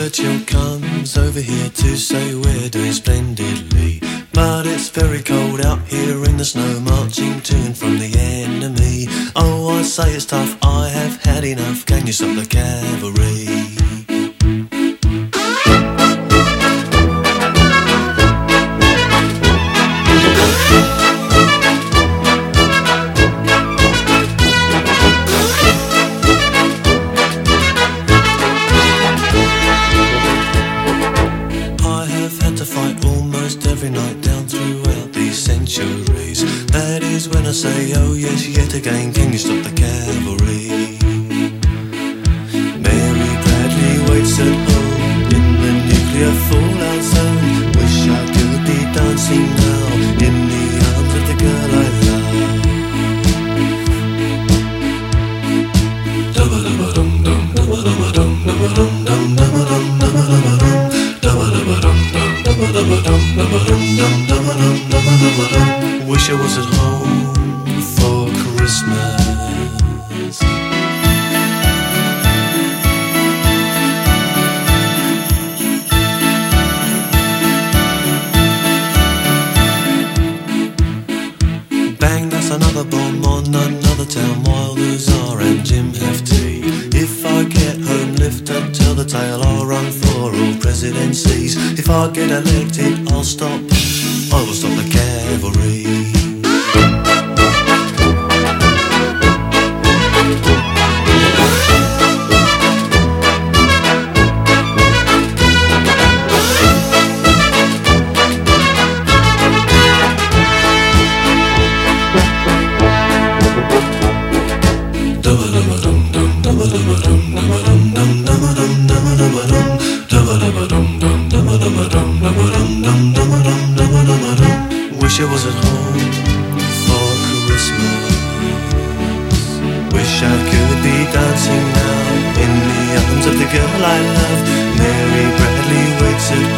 Churchill comes over here to say we're doing splendidly, but it's very cold out here in the snow, marching to and from the enemy. Oh, I say it's tough, I have had enough, can you stop the cavalry? That is when I say, oh yes, yet again, can you stop the cavalry? Mary Bradley waits at home in the nuclear fallout zone. Wish I could be dancing now in the arms of the girl I love. Wish I was at home for Christmas. Bang, that's another bomb on another town, Wilders are and Jim Hefty. If I get home, lift up, tell the tale, I'll run for all presidencies. If I get elected, I'll stop, I will stop the cavalry. Wish I was at home for Christmas. Wish I could be dancing now in the arms of the girl I love. Mary Bradley waits at